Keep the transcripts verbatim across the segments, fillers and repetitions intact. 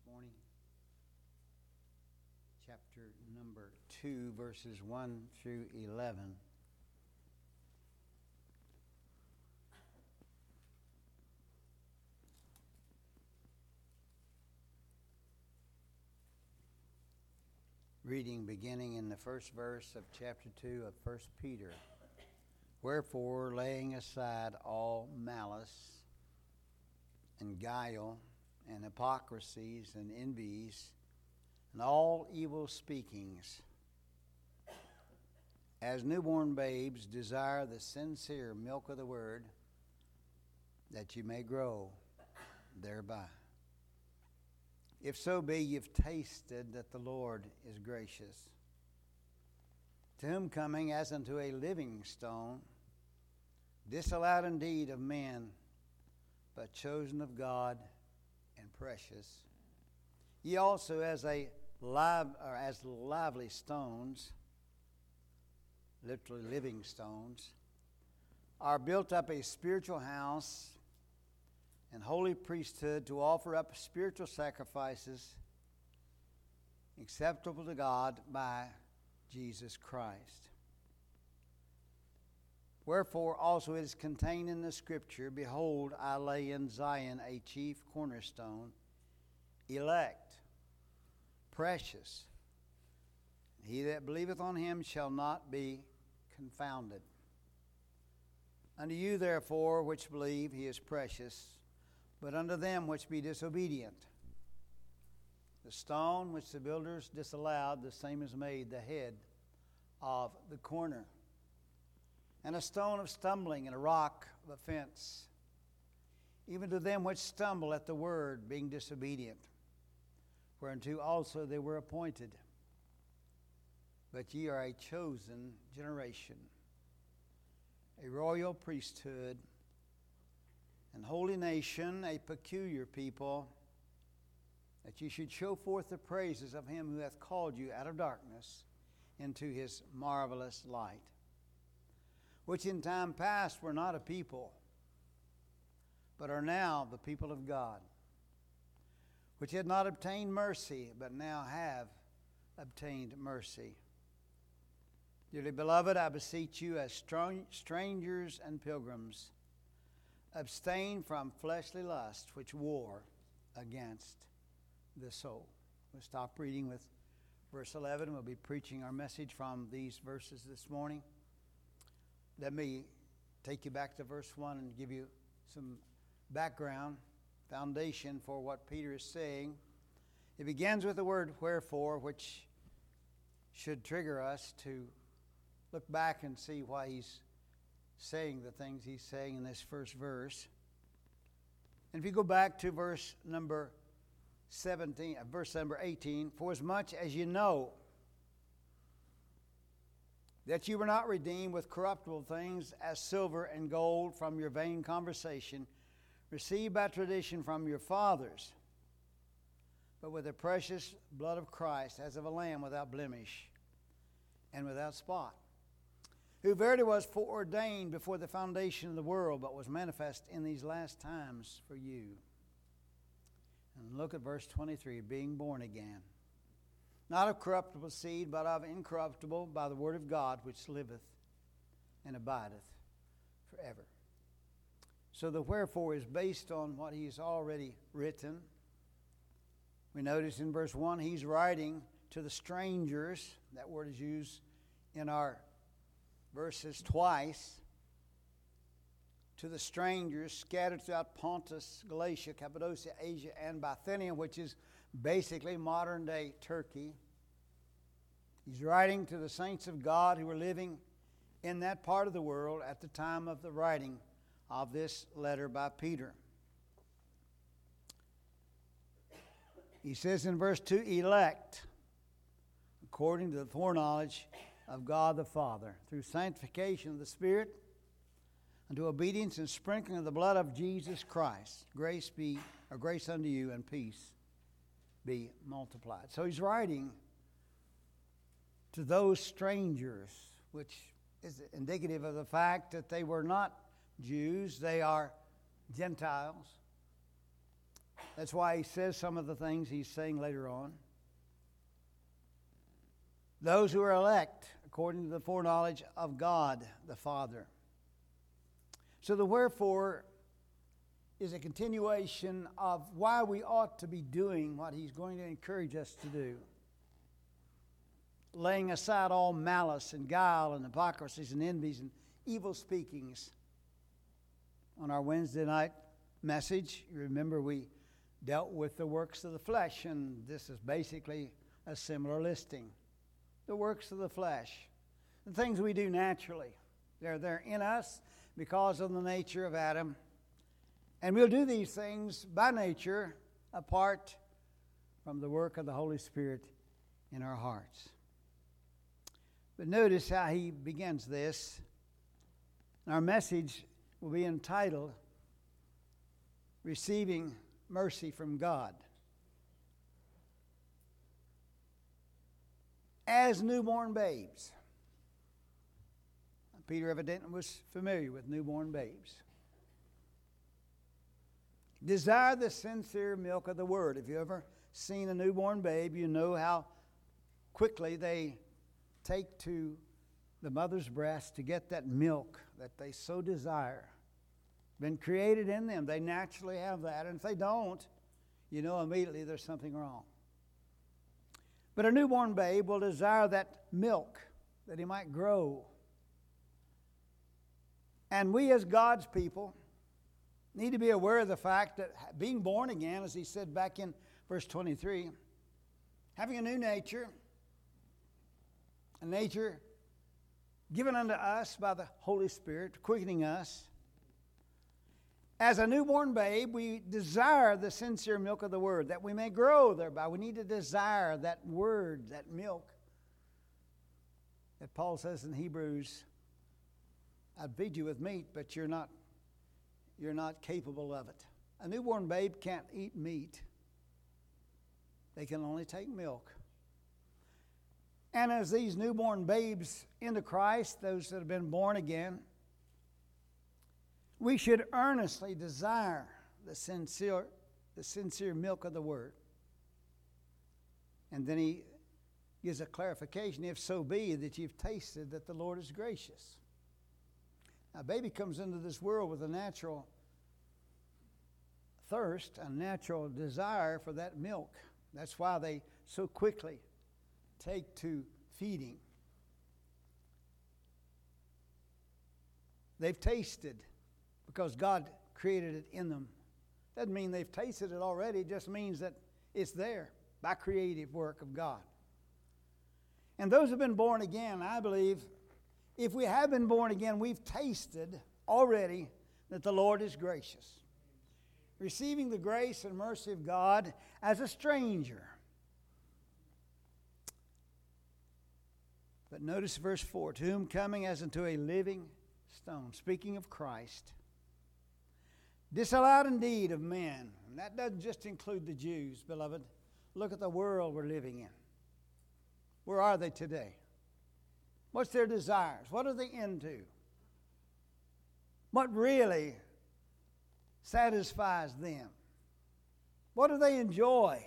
morning. Chapter number two, verses one through eleven. Reading beginning in the first verse of chapter two of First Peter. Wherefore, laying aside all malice and guile and hypocrisies and envies and all evil speakings, as newborn babes desire the sincere milk of the word, that you may grow thereby. If so be you've tasted that the Lord is gracious, to whom coming as unto a living stone, disallowed indeed of men, but chosen of God and precious, ye also as a live or as lively stones, literally living stones, are built up a spiritual house and holy priesthood to offer up spiritual sacrifices acceptable to God by Jesus Christ. Wherefore also it is contained in the Scripture, Behold, I lay in Zion a chief cornerstone, elect, precious. He that believeth on him shall not be confounded. Unto you therefore which believe he is precious, but unto them which be disobedient, the stone which the builders disallowed, the same is made the head of the corner, and a stone of stumbling and a rock of offense, even to them which stumble at the word, being disobedient, whereunto also they were appointed. But ye are a chosen generation, a royal priesthood, and holy nation, a peculiar people, that ye should show forth the praises of him who hath called you out of darkness into his marvelous light, which in time past were not a people, but are now the people of God, which had not obtained mercy, but now have obtained mercy. Dearly beloved, I beseech you as strangers and pilgrims, abstain from fleshly lust, which war against the soul. We'll stop reading with verse eleven. We'll be preaching our message from these verses this morning. Let me take you back to verse one and give you some background, foundation for what Peter is saying. It begins with the word wherefore, which should trigger us to look back and see why he's saying the things he's saying in this first verse. And if you go back to verse number seventeen, uh, verse number eighteen, for as much as you know that you were not redeemed with corruptible things as silver and gold from your vain conversation, received by tradition from your fathers, but with the precious blood of Christ, as of a lamb without blemish and without spot, who verily was foreordained before the foundation of the world, but was manifest in these last times for you. And look at verse twenty-three, being born again, not of corruptible seed, but of incorruptible, by the word of God, which liveth and abideth forever. So the wherefore is based on what he's already written. We notice in verse one, he's writing to the strangers. That word is used in our verses twice. To the strangers scattered throughout Pontus, Galatia, Cappadocia, Asia, and Bithynia, which is basically modern-day Turkey. He's writing to the saints of God who were living in that part of the world at the time of the writing of this letter by Peter. He says in verse two, elect, according to the foreknowledge of God the Father, through sanctification of the Spirit, unto obedience and sprinkling of the blood of Jesus Christ. Grace be, or grace unto you, and peace be multiplied. So he's writing to those strangers, which is indicative of the fact that they were not Jews, they are Gentiles. That's why he says some of the things he's saying later on. Those who are elect according to the foreknowledge of God the Father. So the wherefore is a continuation of why we ought to be doing what he's going to encourage us to do. Laying aside all malice and guile and hypocrisies and envies and evil speakings. On our Wednesday night message, you remember we dealt with the works of the flesh, and this is basically a similar listing. The works of the flesh. The things we do naturally. They're, they're in us because of the nature of Adam. And we'll do these things by nature apart from the work of the Holy Spirit in our hearts. But notice how he begins this. Our message will be entitled, Receiving Mercy from God. As newborn babes. Peter evidently was familiar with newborn babes. Desire the sincere milk of the Word. If you've ever seen a newborn babe, you know how quickly they take to the mother's breast to get that milk that they so desire. Been created in them. They naturally have that. And if they don't, you know immediately there's something wrong. But a newborn babe will desire that milk that he might grow. And we as God's people need to be aware of the fact that being born again, as he said back in verse twenty-three, having a new nature, a nature given unto us by the Holy Spirit, quickening us. As a newborn babe, we desire the sincere milk of the Word, that we may grow thereby. We need to desire that Word, that milk, that Paul says in Hebrews, I'd feed you with meat, but you're not, you're not capable of it. A newborn babe can't eat meat. They can only take milk. And as these newborn babes into Christ, those that have been born again, we should earnestly desire the sincere, the sincere milk of the Word. And then he gives a clarification, if so be that you've tasted that the Lord is gracious. Now, a baby comes into this world with a natural thirst, a natural desire for that milk. That's why they so quickly take to feeding. They've tasted because God created it in them. Doesn't mean they've tasted it already. It just means that it's there by creative work of God. And those who have been born again, I believe, if we have been born again, we've tasted already that the Lord is gracious. Receiving the grace and mercy of God as a stranger. But notice verse four, to whom coming as unto a living stone, speaking of Christ, disallowed indeed of men. And that doesn't just include the Jews, beloved. Look at the world we're living in. Where are they today? What's their desires? What are they into? What really satisfies them? What do they enjoy?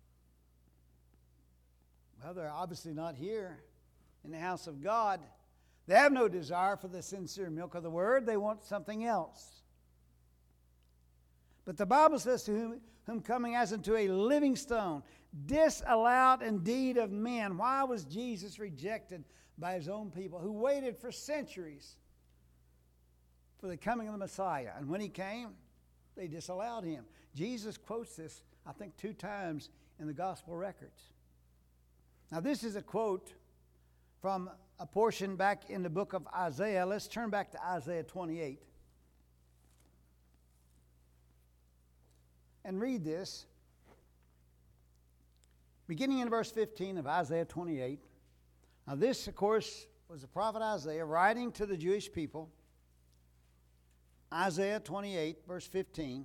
Well, they're obviously not here in the house of God. They have no desire for the sincere milk of the Word. They want something else. But the Bible says, to whom, whom coming as unto a living stone, disallowed indeed of men. Why was Jesus rejected by his own people who waited for centuries for the coming of the Messiah? And when he came, they disallowed him. Jesus quotes this, I think, two times in the gospel records. Now, this is a quote from a portion back in the book of Isaiah. Let's turn back to Isaiah twenty-eight and read this. Beginning in verse fifteen of Isaiah twenty-eight. Now this, of course, was the prophet Isaiah writing to the Jewish people. Isaiah twenty-eight, verse fifteen.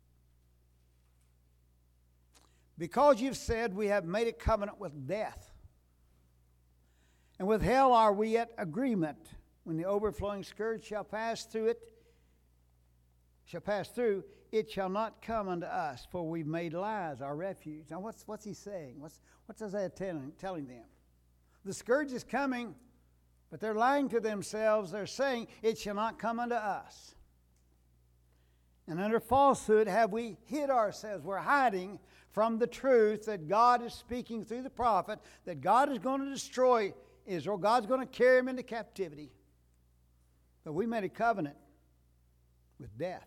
Because you've said, we have made a covenant with death, and with hell are we at agreement. When the overflowing scourge shall pass through it, shall pass through, it shall not come unto us, for we've made lies our refuge. Now what's, what's he saying? What's, what's Isaiah telling, telling them? The scourge is coming, but they're lying to themselves. They're saying, it shall not come unto us. And under falsehood have we hid ourselves. We're hiding from the truth that God is speaking through the prophet, that God is going to destroy Israel. God's going to carry them into captivity. But we made a covenant with death.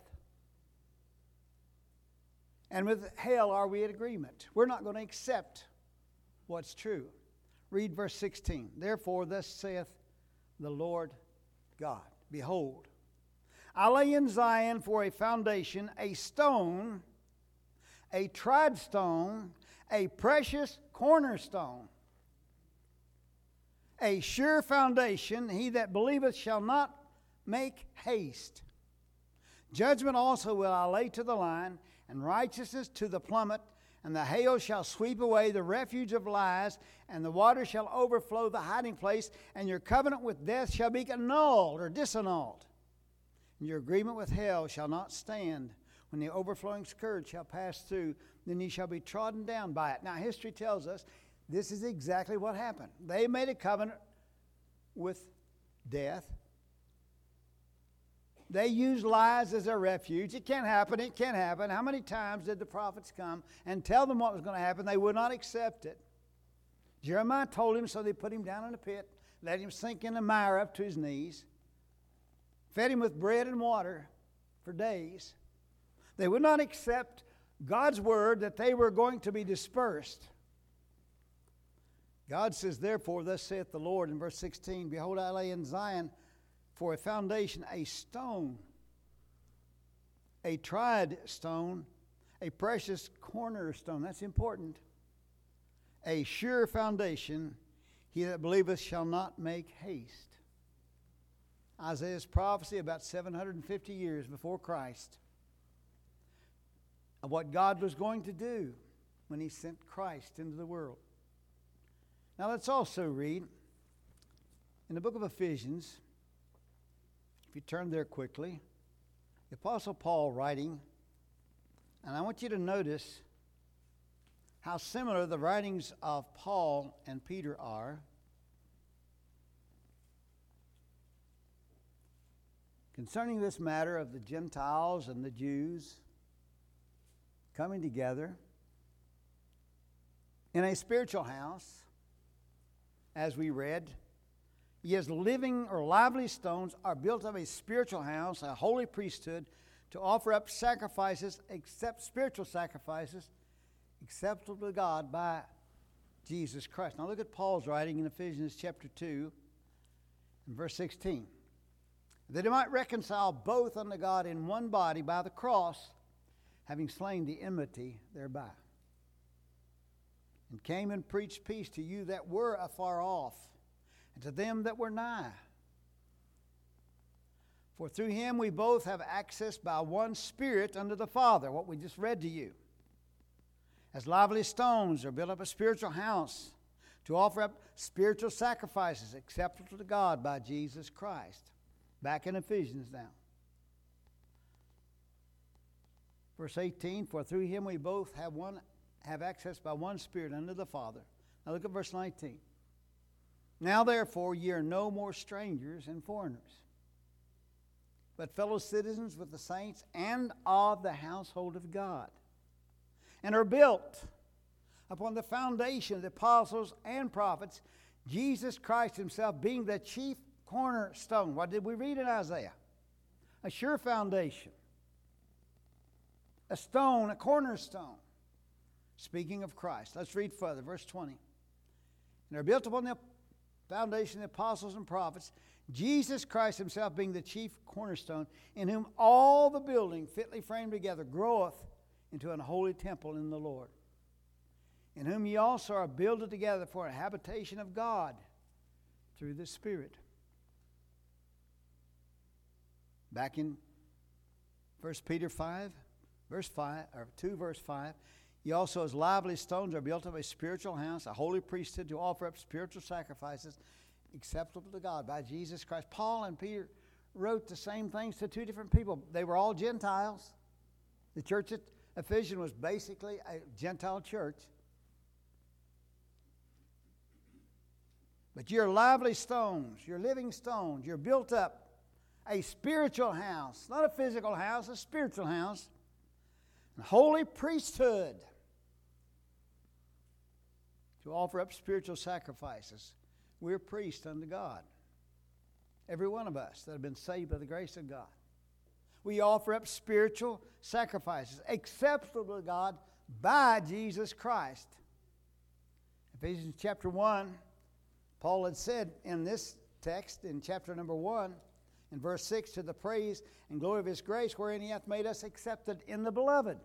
And with hell are we in agreement. We're not going to accept what's true. Read verse sixteen. Therefore, thus saith the Lord God, behold, I lay in Zion for a foundation, a stone, a tried stone, a precious cornerstone, a sure foundation. He that believeth shall not make haste. Judgment also will I lay to the line, and righteousness to the plummet, and the hail shall sweep away the refuge of lies, and the water shall overflow the hiding place, and your covenant with death shall be annulled or disannulled. And your agreement with hell shall not stand. When the overflowing scourge shall pass through, then ye shall be trodden down by it. Now history tells us this is exactly what happened. They made a covenant with death. They used lies as their refuge. It can't happen. It can't happen. How many times did the prophets come and tell them what was going to happen? They would not accept it. Jeremiah told him, so they put him down in a pit, let him sink in the mire up to his knees, fed him with bread and water for days. They would not accept God's word that they were going to be dispersed. God says, therefore, thus saith the Lord in verse sixteen, behold, I lay in Zion for a foundation, a stone, a tried stone, a precious cornerstone. That's important. A sure foundation. He that believeth shall not make haste. Isaiah's prophecy about seven hundred fifty years before Christ of what God was going to do when he sent Christ into the world. Now let's also read in the book of Ephesians. If you turn there quickly, the Apostle Paul writing, and I want you to notice how similar the writings of Paul and Peter are. Concerning this matter of the Gentiles and the Jews coming together in a spiritual house, as we read, ye as living or lively stones are built of a spiritual house, a holy priesthood, to offer up sacrifices, except spiritual sacrifices, acceptable to God by Jesus Christ. Now look at Paul's writing in Ephesians chapter two and verse sixteen. That he might reconcile both unto God in one body by the cross, having slain the enmity thereby. And came and preached peace to you that were afar off, and to them that were nigh. For through him we both have access by one Spirit unto the Father, what we just read to you. As lively stones are built up a spiritual house, to offer up spiritual sacrifices acceptable to God by Jesus Christ. Back in Ephesians now. Verse eighteen, for through him we both have one have access by one Spirit unto the Father. Now look at verse nineteen. Now therefore ye are no more strangers and foreigners, but fellow citizens with the saints and of the household of God, and are built upon the foundation of the apostles and prophets, Jesus Christ himself being the chief cornerstone. What did we read in Isaiah? A sure foundation. A stone, a cornerstone. Speaking of Christ. Let's read further. Verse twenty. And are built upon the foundation of the apostles and prophets, Jesus Christ himself being the chief cornerstone, in whom all the building fitly framed together groweth into an holy temple in the Lord, in whom ye also are builded together for a habitation of God through the Spirit. Back in First Peter five, verse five, or two, verse five, ye also as lively stones are built of a spiritual house, a holy priesthood, to offer up spiritual sacrifices acceptable to God by Jesus Christ. Paul and Peter wrote the same things to two different people. They were all Gentiles. The church at Ephesus was basically a Gentile church. But you're lively stones, you're living stones, you're built up a spiritual house, not a physical house, a spiritual house, a holy priesthood to offer up spiritual sacrifices. We're priests unto God. Every one of us that have been saved by the grace of God. We offer up spiritual sacrifices acceptable to God by Jesus Christ. Ephesians chapter one, Paul had said in this text, in chapter number one, in verse six, to the praise and glory of His grace, wherein He hath made us accepted in the Beloved.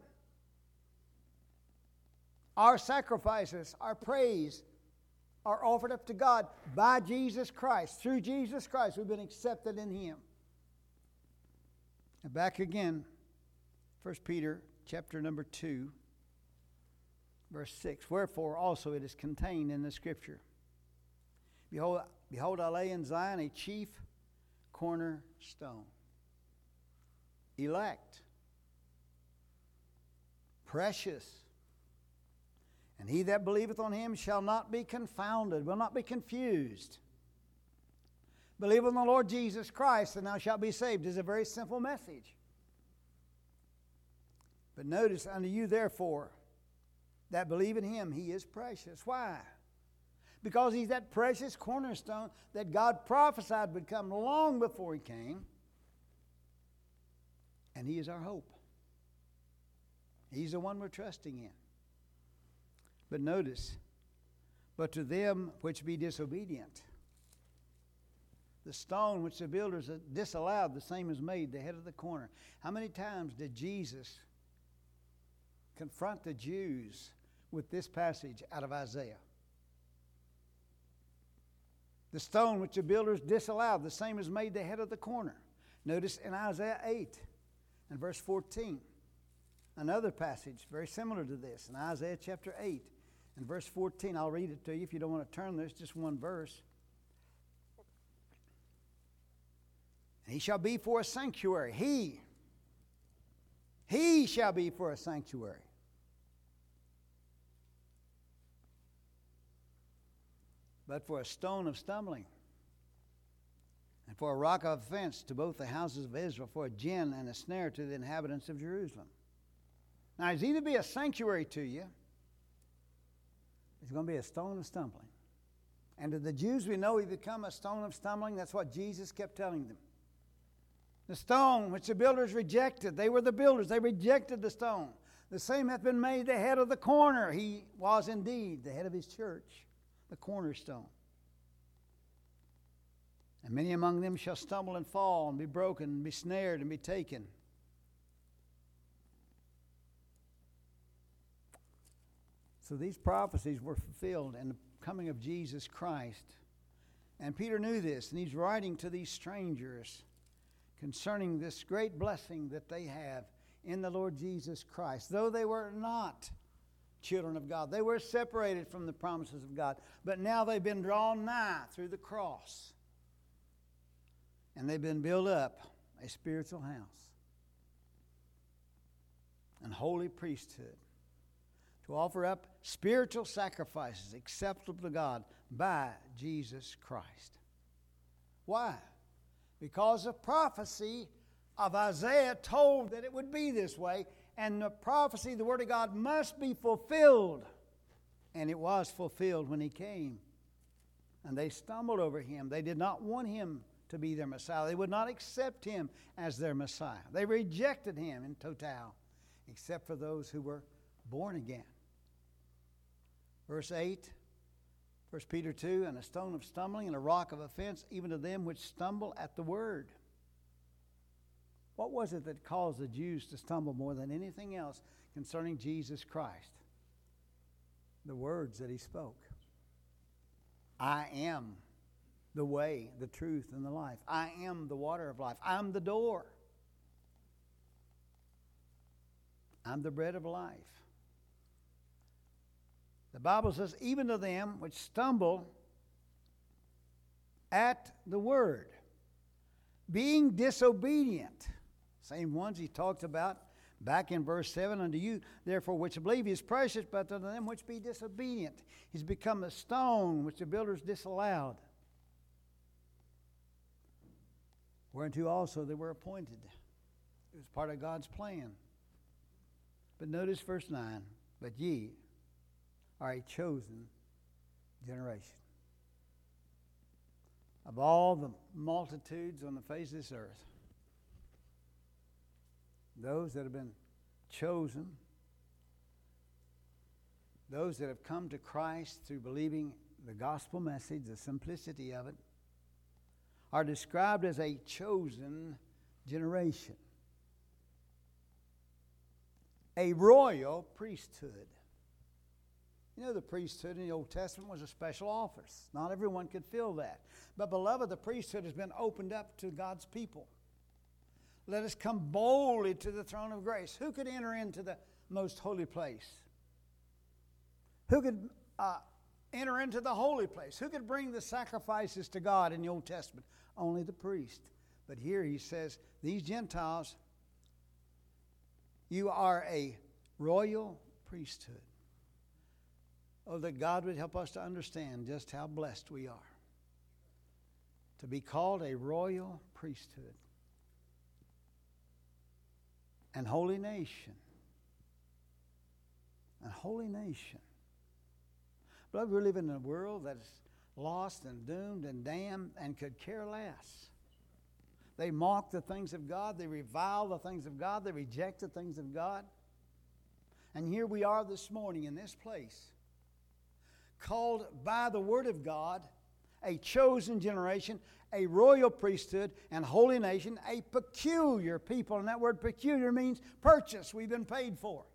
Our sacrifices, our praise, are offered up to God by Jesus Christ. Through Jesus Christ, we've been accepted in Him. And back again, First Peter chapter number two, verse six. Wherefore also it is contained in the Scripture. Behold, behold, I lay in Zion a chief cornerstone. Elect. Precious. And he that believeth on Him shall not be confounded, will not be confused. Believe on the Lord Jesus Christ, and thou shalt be saved. Is a very simple message. But notice, unto you therefore that believe in Him, He is precious. Why? Because He's that precious cornerstone that God prophesied would come long before He came. And He is our hope. He's the one we're trusting in. But notice, but to them which be disobedient, the stone which the builders disallowed, the same is made the head of the corner. How many times did Jesus confront the Jews with this passage out of Isaiah? The stone which the builders disallowed, the same is made the head of the corner. Notice in Isaiah eight and verse fourteen, another passage very similar to this. In Isaiah chapter eight and verse fourteen, I'll read it to you if you don't want to turn there. It's just one verse. He shall be for a sanctuary. He, He shall be for a sanctuary. But for a stone of stumbling, and for a rock of offense to both the houses of Israel, for a gin and a snare to the inhabitants of Jerusalem. Now, he's either be a sanctuary to you, it's going to be a stone of stumbling. And to the Jews, we know he become a stone of stumbling. That's what Jesus kept telling them. The stone which the builders rejected, they were the builders, they rejected the stone. The same hath been made the head of the corner. He was indeed the head of his church, the cornerstone. And many among them shall stumble and fall and be broken and be snared and be taken. So these prophecies were fulfilled in the coming of Jesus Christ. And Peter knew this, and he's writing to these strangers concerning this great blessing that they have in the Lord Jesus Christ. Though they were not children of God, they were separated from the promises of God, but now they've been drawn nigh through the cross. And they've been built up a spiritual house and holy priesthood to offer up spiritual sacrifices acceptable to God by Jesus Christ. Why? Because the prophecy of Isaiah told that it would be this way, and the prophecy, the Word of God, must be fulfilled. And it was fulfilled when He came. And they stumbled over Him. They did not want Him to be their Messiah. They would not accept Him as their Messiah. They rejected Him in total, except for those who were born again. Verse eight, First Peter two, and a stone of stumbling and a rock of offense, even to them which stumble at the word. What was it that caused the Jews to stumble more than anything else concerning Jesus Christ? The words that He spoke. I am the way, the truth, and the life. I am the water of life. I'm the door. I'm the bread of life. The Bible says, even to them which stumble at the word, being disobedient. Same ones He talked about Back in verse seven, unto you, therefore, which believe, he is precious, but unto them which be disobedient, he's become a stone which the builders disallowed, whereunto also they were appointed. It was part of God's plan. But notice verse nine, but ye are a chosen generation. Of all the multitudes on the face of this earth, those that have been chosen, those that have come to Christ through believing the gospel message, the simplicity of it, are described as a chosen generation. A royal priesthood. You know, the priesthood in the Old Testament was a special office. Not everyone could fill that. But, beloved, the priesthood has been opened up to God's people. Let us come boldly to the throne of grace. Who could enter into the most holy place? Who could uh, enter into the holy place? Who could bring the sacrifices to God in the Old Testament? Only the priest. But here he says, these Gentiles, you are a royal priesthood. Oh, that God would help us to understand just how blessed we are to be called a royal priesthood and holy nation. A holy nation. Beloved, we live in a world that is lost and doomed and damned and could care less. They mock the things of God. They revile the things of God. They reject the things of God. And here we are this morning in this place, called by the Word of God, a chosen generation, a royal priesthood, and holy nation, a peculiar people. And that word peculiar means purchase. We've been paid for.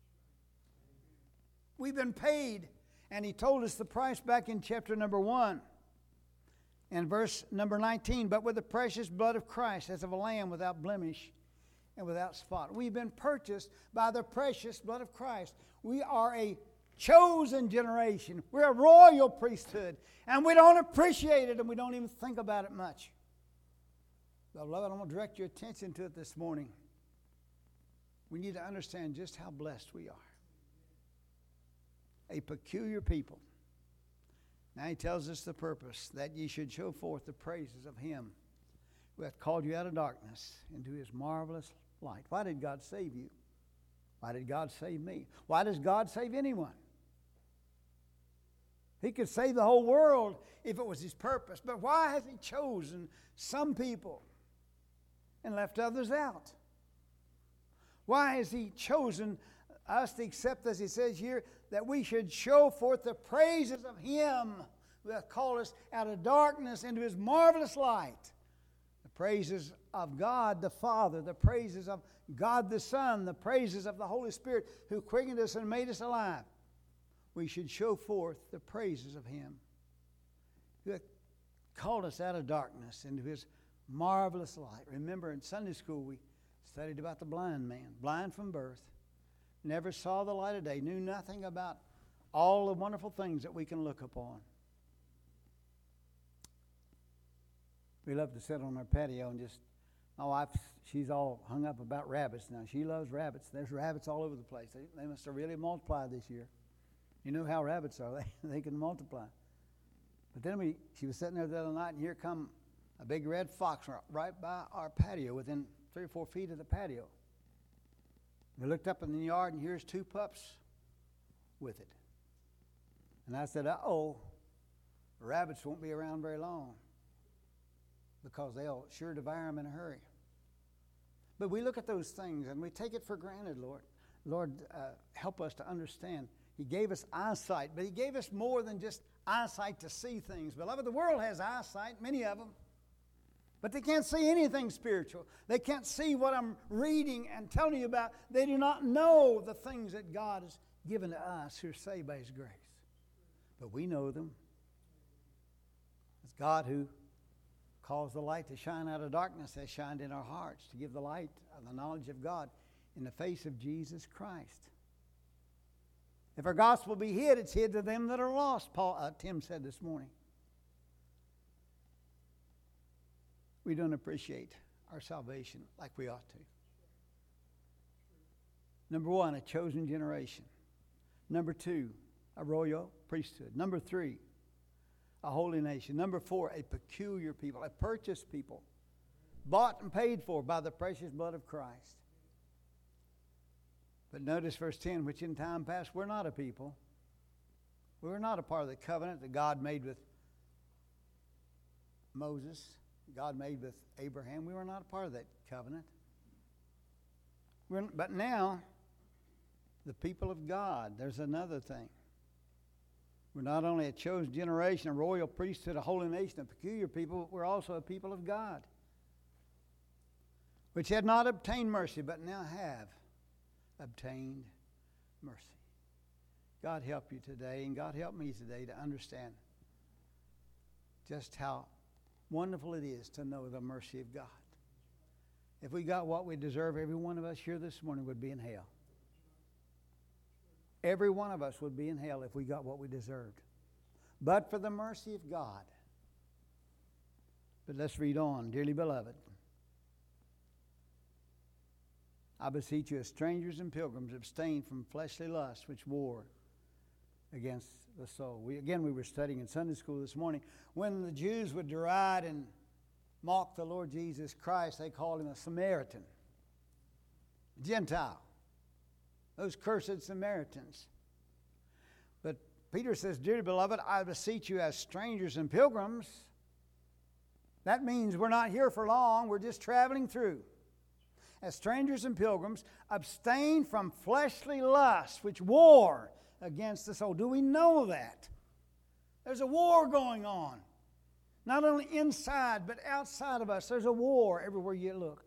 We've been paid. And he told us the price back in chapter number one. And verse number nineteen, but with the precious blood of Christ, as of a lamb without blemish and without spot. We've been purchased by the precious blood of Christ. We are a chosen generation. We're a royal priesthood. And we don't appreciate it, and we don't even think about it much. But, beloved, I want to direct your attention to it this morning. We need to understand just how blessed we are. A peculiar people. Now he tells us the purpose, that ye should show forth the praises of him who hath called you out of darkness into his marvelous light. Why did God save you? Why did God save me? Why does God save anyone? He could save the whole world if it was his purpose. But why has he chosen some people and left others out? Why has he chosen us to accept, as he says here, that we should show forth the praises of him who hath called us out of darkness into his marvelous light? The praises of God the Father, the praises of God the Son, the praises of the Holy Spirit who quickened us and made us alive. We should show forth the praises of him who hath called us out of darkness into his marvelous light. Remember, in Sunday school we studied about the blind man, blind from birth, never saw the light of day, knew nothing about all the wonderful things that we can look upon. We love to sit on our patio and just, my wife, she's all hung up about rabbits now. She loves rabbits. There's rabbits all over the place. They, they must have really multiplied this year. You know how rabbits are. They, they can multiply. But then we, she was sitting there the other night, and here come a big red fox right by our patio, within three or four feet of the patio. We looked up in the yard, and here's two pups with it. And I said, uh-oh, the rabbits won't be around very long because they'll sure devour them in a hurry. But we look at those things, and we take it for granted, Lord. Lord, uh, help us to understand. He gave us eyesight, but he gave us more than just eyesight to see things. Beloved, the world has eyesight, many of them. But they can't see anything spiritual. They can't see what I'm reading and telling you about. They do not know the things that God has given to us who are saved by his grace. But we know them. It's God who caused the light to shine out of darkness has shined in our hearts to give the light of the knowledge of God in the face of Jesus Christ. If our gospel be hid, it's hid to them that are lost, Paul, uh, Tim said this morning. We don't appreciate our salvation like we ought to. Number one, a chosen generation. Number two, a royal priesthood. Number three, a holy nation. Number four, a peculiar people, a purchased people, bought and paid for by the precious blood of Christ. But notice verse ten, which in time past we're not a people. We were not a part of the covenant that God made with Moses, God made with Abraham. We were not a part of that covenant. We're, but now, the people of God, there's another thing. We're not only a chosen generation, a royal priesthood, a holy nation, a peculiar people, but we're also a people of God, which had not obtained mercy, but now have obtained mercy. God help you today, and God help me today to understand just how wonderful it is to know the mercy of God. If we got what we deserve, every one of us here this morning would be in hell. Every one of us would be in hell if we got what we deserved. But for the mercy of God. But let's read on. Dearly beloved, I beseech you as strangers and pilgrims, abstain from fleshly lusts which war against the soul. We, again, we were studying in Sunday school this morning. When the Jews would deride and mock the Lord Jesus Christ, they called him a Samaritan, Gentile. Those cursed Samaritans. But Peter says, dearly beloved, I beseech you as strangers and pilgrims. That means we're not here for long. We're just traveling through. As strangers and pilgrims, abstain from fleshly lusts which war against the soul. Do we know that? There's a war going on. Not only inside, but outside of us. There's a war everywhere you look.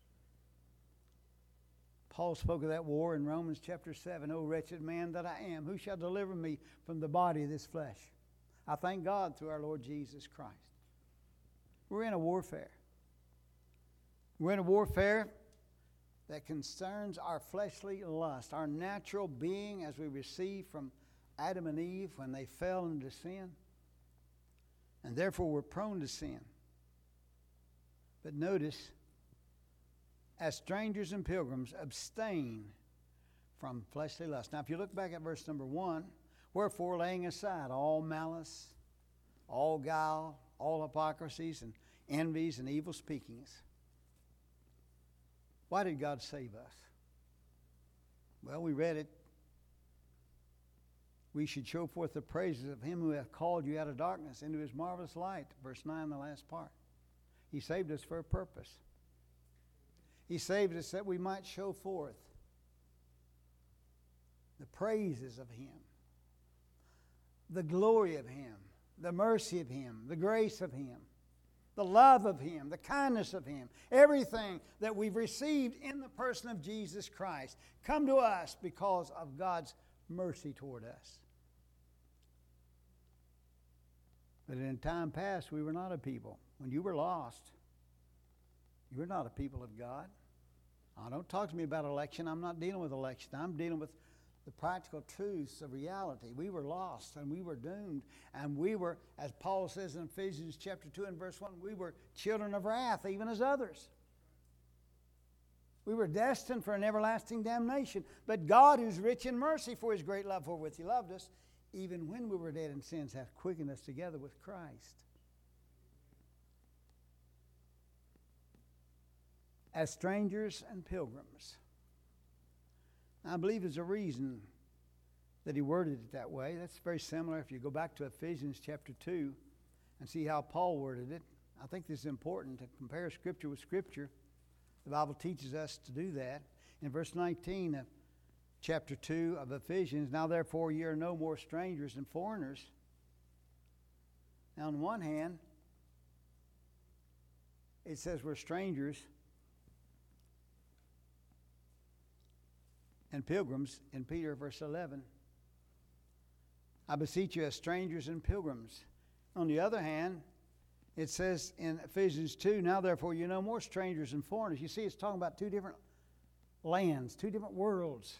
Paul spoke of that war in Romans chapter seven. O wretched man that I am, who shall deliver me from the body of this flesh? I thank God through our Lord Jesus Christ. We're in a warfare. We're in a warfare that concerns our fleshly lust, our natural being as we received from Adam and Eve when they fell into sin. And therefore we're prone to sin. But notice, as strangers and pilgrims, abstain from fleshly lust. Now, if you look back at verse number one, wherefore laying aside all malice, all guile, all hypocrisies and envies and evil speakings. Why did God save us? Well, we read it. We should show forth the praises of him who hath called you out of darkness into his marvelous light. Verse nine, the last part. He saved us for a purpose. He saved us that we might show forth the praises of him, the glory of him, the mercy of him, the grace of him, the love of him, the kindness of him, everything that we've received in the person of Jesus Christ come to us because of God's mercy toward us. But in time past, we were not a people. When you were lost, you were not a people of God. Now, don't talk to me about election. I'm not dealing with election. I'm dealing with the practical truths of reality. We were lost and we were doomed. And we were, as Paul says in Ephesians chapter two and verse one, we were children of wrath, even as others. We were destined for an everlasting damnation. But God, who's rich in mercy for his great love wherewith he loved us, even when we were dead in sins, hath quickened us together with Christ. As strangers and pilgrims. I believe there's a reason that he worded it that way. That's very similar if you go back to Ephesians chapter two and see how Paul worded it. I think this is important to compare Scripture with Scripture. The Bible teaches us to do that. In verse nineteen of chapter two of Ephesians, now therefore ye are no more strangers and foreigners. Now on one hand, it says we're strangers and pilgrims in Peter verse eleven. I beseech you as strangers and pilgrims. On the other hand, it says in Ephesians two, now therefore you no more strangers and foreigners. You see, it's talking about two different lands, two different worlds.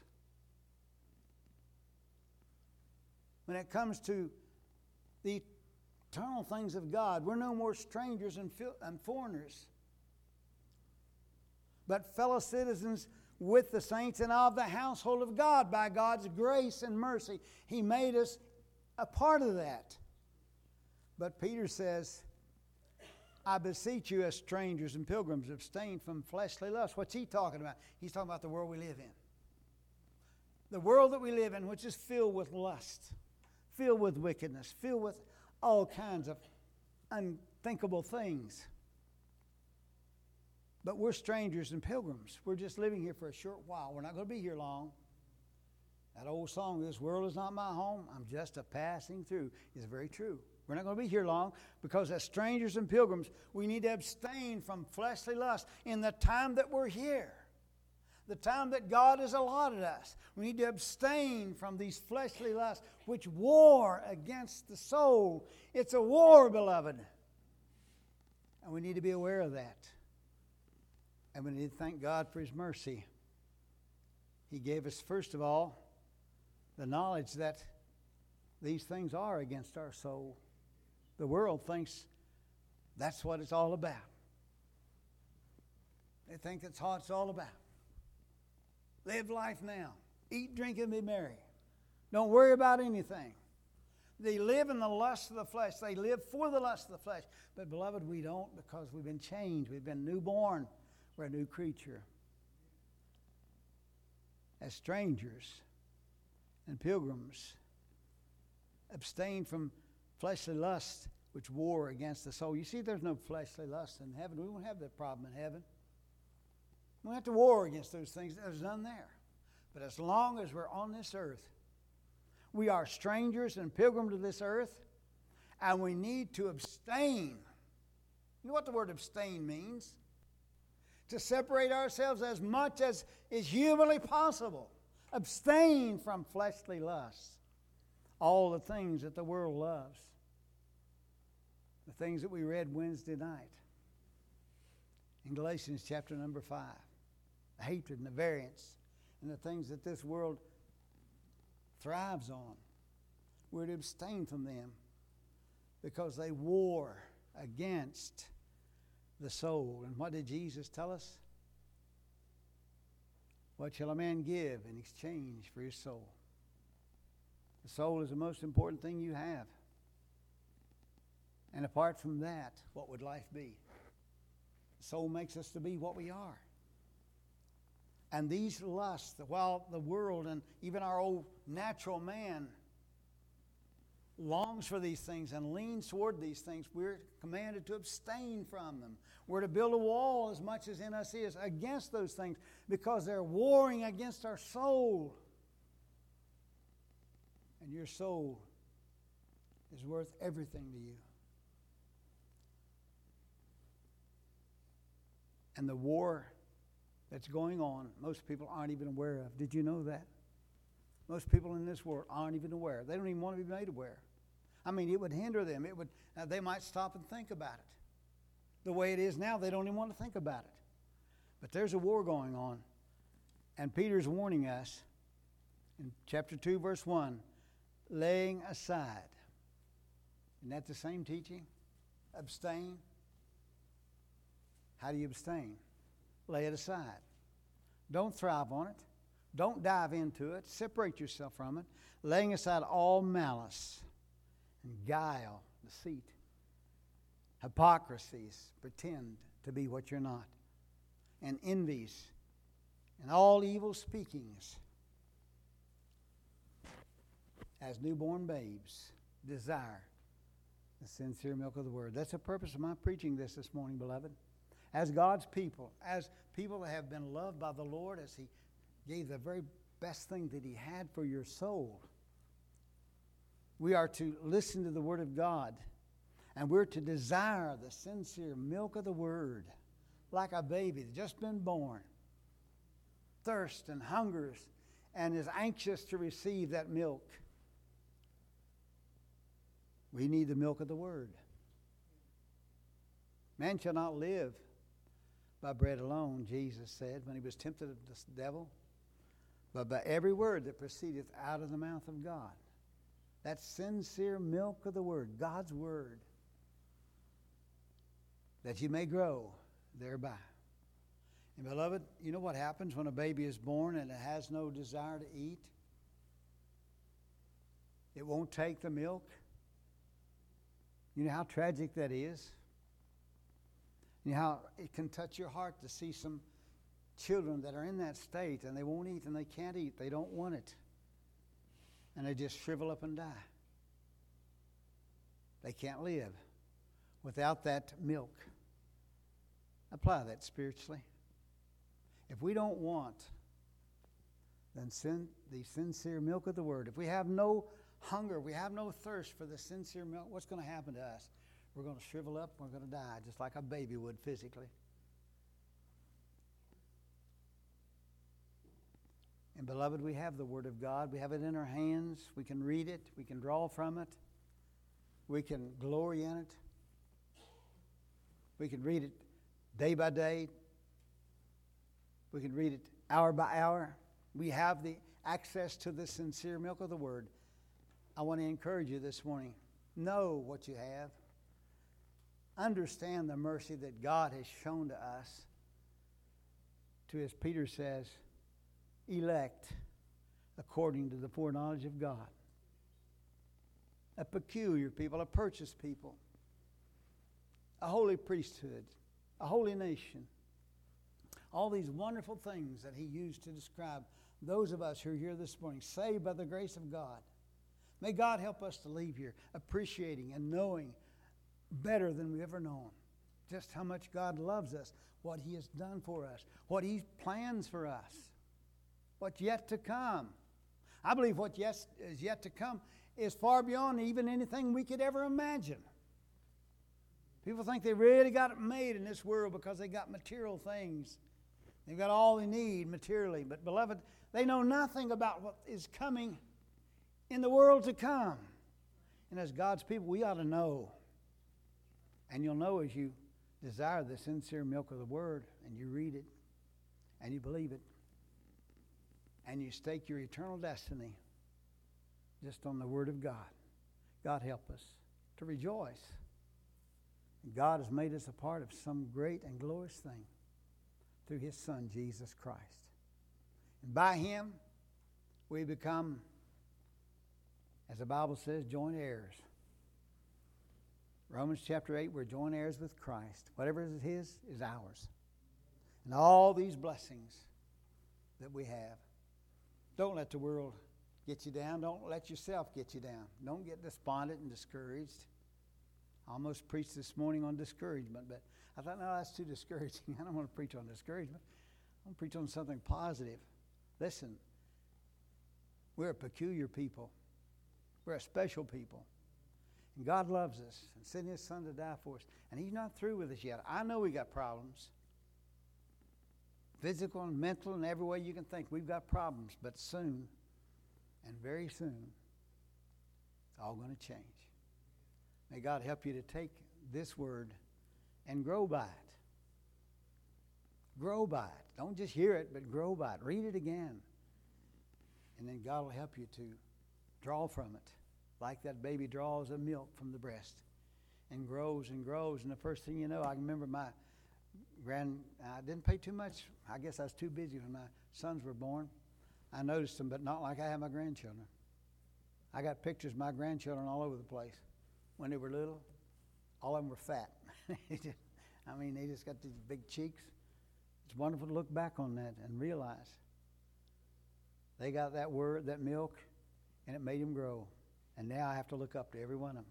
When it comes to the eternal things of God, we're no more strangers and, and foreigners, but fellow citizens with the saints and of the household of God. By God's grace and mercy, He made us a part of that. But Peter says, I beseech you as strangers and pilgrims, abstain from fleshly lust. What's he talking about? He's talking about the world we live in. The world that we live in, which is filled with lust, filled with wickedness, filled with all kinds of unthinkable things. But we're strangers and pilgrims. We're just living here for a short while. We're not going to be here long. That old song, this world is not my home, I'm just a passing through, is very true. We're not going to be here long because as strangers and pilgrims, we need to abstain from fleshly lust in the time that we're here. The time that God has allotted us. We need to abstain from these fleshly lusts which war against the soul. It's a war, beloved. And we need to be aware of that. And we need to thank God for His mercy. He gave us, first of all, the knowledge that these things are against our soul. The world thinks that's what it's all about. They think that's what it's all about. Live life now. Eat, drink, and be merry. Don't worry about anything. They live in the lust of the flesh. They live for the lust of the flesh. But beloved, we don't, because we've been changed. We've been newborn. We're a new creature. As strangers and pilgrims, abstain from fleshly lust which war against the soul. You see, there's no fleshly lust in heaven. We won't have that problem in heaven. We don't have to war against those things. There's none there. But as long as we're on this earth, we are strangers and pilgrims to this earth, and we need to abstain. You know what the word abstain means? To separate ourselves as much as is humanly possible. Abstain from fleshly lusts. All the things that the world loves. The things that we read Wednesday night. In Galatians chapter number five. The hatred and the variance and the things that this world thrives on. We're to abstain from them because they war against the soul. And what did Jesus tell us? What shall a man give in exchange for his soul? The soul is the most important thing you have. And apart from that, what would life be? The soul makes us to be what we are. And these lusts, while the world and even our old natural man longs for these things and leans toward these things, we're commanded to abstain from them. We're to build a wall as much as in us is against those things because they're warring against our soul. And your soul is worth everything to you. And the war that's going on, most people aren't even aware of. Did you know that? Most people in this world aren't even aware. They don't even want to be made aware. I mean, it would hinder them. It would. Uh, they might stop and think about it. The way it is now, they don't even want to think about it. But there's a war going on. And Peter's warning us in chapter two, verse one, laying aside. Isn't that the same teaching? Abstain. How do you abstain? Lay it aside. Don't thrive on it. Don't dive into it. Separate yourself from it. Laying aside all malice and guile, deceit, hypocrisies, pretend to be what you're not, and envies, and all evil speakings. As newborn babes, desire the sincere milk of the word. That's the purpose of my preaching this this morning, beloved. As God's people, as people that have been loved by the Lord, as He gave the very best thing that He had for your soul, we are to listen to the Word of God, and we're to desire the sincere milk of the Word, like a baby that's just been born, thirsts and hungers, and is anxious to receive that milk. We need the milk of the Word. Man shall not live by bread alone, Jesus said when He was tempted of the devil, but by every word that proceedeth out of the mouth of God. That sincere milk of the Word, God's Word, that you may grow thereby. And beloved, you know what happens when a baby is born and it has no desire to eat? It won't take the milk. You know how tragic that is? You know how it can touch your heart to see some children that are in that state and they won't eat and they can't eat. They don't want it. And they just shrivel up and die. They can't live without that milk. Apply that spiritually. If we don't want then sin, the sincere milk of the Word, if we have no hunger, we have no thirst for the sincere milk, what's going to happen to us? We're going to shrivel up, we're going to die, just like a baby would physically. And beloved, we have the Word of God. We have it in our hands. We can read it. We can draw from it. We can glory in it. We can read it day by day. We can read it hour by hour. We have the access to the sincere milk of the Word. I want to encourage you this morning. Know what you have. Understand the mercy that God has shown to us. To, as Peter says, elect according to the foreknowledge of God. A peculiar people, a purchased people, a holy priesthood, a holy nation. All these wonderful things that he used to describe those of us who are here this morning, saved by the grace of God. May God help us to leave here appreciating and knowing better than we've ever known just how much God loves us, what he has done for us, what he plans for us, what's yet to come. I believe what yes is yet to come is far beyond even anything we could ever imagine. People think they really got it made in this world because they got material things. They've got all they need materially. But beloved, they know nothing about what is coming in the world to come. And as God's people, we ought to know. And you'll know as you desire the sincere milk of the Word, and you read it, and you believe it, and you stake your eternal destiny just on the Word of God. God help us to rejoice. God has made us a part of some great and glorious thing through his Son, Jesus Christ. And by him, we become, as the Bible says, joint heirs. Romans chapter eight, we're joint heirs with Christ. Whatever is his is ours. And all these blessings that we have. Don't let the world get you down. Don't let yourself get you down. Don't get despondent and discouraged. I almost preached this morning on discouragement, but I thought, no, that's too discouraging. I don't want to preach on discouragement. I want to preach on something positive. Listen, we're a peculiar people. We're a special people. And God loves us and sent his Son to die for us. And he's not through with us yet. I know we got problems. Physical and mental and every way you can think. We've got problems. But soon, and very soon, it's all going to change. May God help you to take this word and grow by it. Grow by it. Don't just hear it, but grow by it. Read it again. And then God will help you to draw from it, like that baby draws the milk from the breast and grows and grows. And the first thing you know, I remember my grand, I didn't pay too much. I guess I was too busy when my sons were born. I noticed them, but not like I have my grandchildren. I got pictures of my grandchildren all over the place. When they were little, all of them were fat. I mean, they just got these big cheeks. It's wonderful to look back on that and realize they got that word, that milk, and it made them grow. And now I have to look up to every one of them.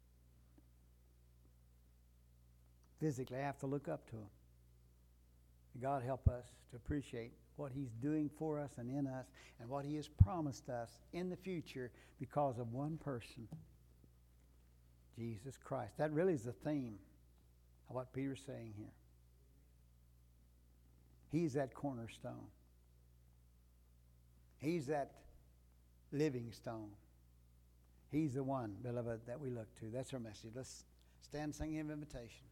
Physically, I have to look up to them. God help us to appreciate what he's doing for us and in us and what he has promised us in the future because of one person, Jesus Christ. That really is the theme of what Peter's saying here. He's that cornerstone. He's that living stone. He's the one, beloved, that we look to. That's our message. Let's stand and sing him invitation.